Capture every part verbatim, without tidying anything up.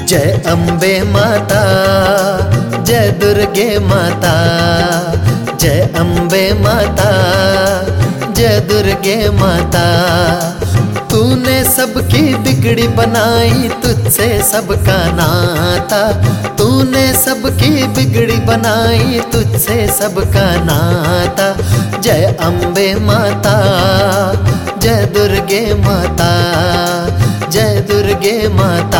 जय अम्बे माता, जय दुर्गे माता, जय अम्बे माता, जय दुर्गे माता। तूने सबकी बिगड़ी बनाई, तुझसे सबका नाता। तूने सबकी बिगड़ी बनाई, तुझसे सबका नाता। जय अम्बे माता, जय दुर्गे माता, जय दुर्गे माता।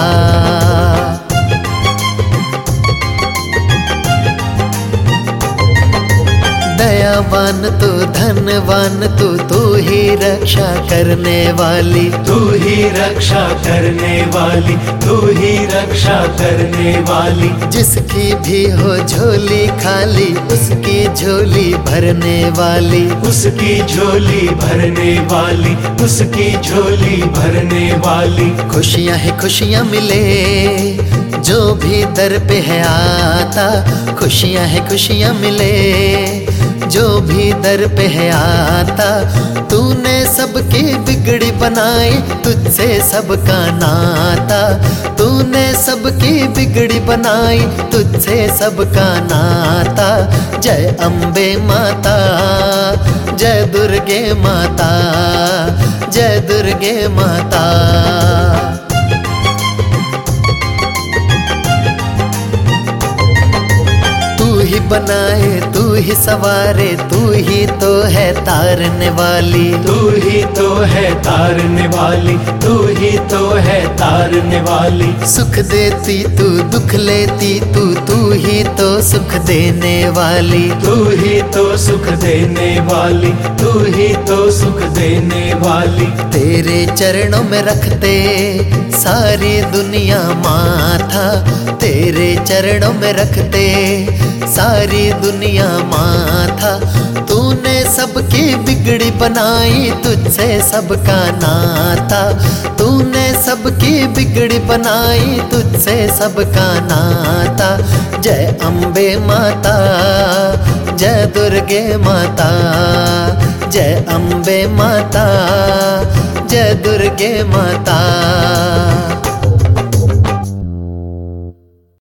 दयावान तू, धनवान तू, तू ही रक्षा करने वाली, तू ही रक्षा करने वाली, तू ही रक्षा करने वाली। जिसकी भी हो झोली खाली, उसकी झोली भरने वाली, उसकी झोली भरने वाली, उसकी झोली भरने वाली। खुशियाँ है खुशियाँ मिले जो भी दर पे है आता। खुशियाँ है खुशियाँ मिले जो भी दर पे है आता। तूने सबकी बिगड़ी बनाई, तुझसे सबका नाता। तूने सबकी बिगड़ी बनाई, तुझसे सबका नाता। जय अम्बे माता, जय दुर्गे माता, जय दुर्गे माता। तू ही बनाए, तू ही सवारे, तू ही तो है तारने वाली। तू ही तो है तारने वाली, तू ही तो है तारने वाली। सुख देती तू, दुख लेती तू, तू ही तो सुख देने वाली। तू ही तो सुख देने वाली, तू ही तो सुख देने वाली। तेरे चरणों में रखते सारी दुनिया माथा। तेरे चरणों में रखते सारी दुनिया माथा। तूने सबकी बिगड़ी बनाई, तुझसे सबका नाता। तूने सबकी बिगड़ी बनाई, तुझसे सबका नाता। जय अम्बे माता, जय दुर्गे माता, जय अम्बे माता, जय दुर्गे माता।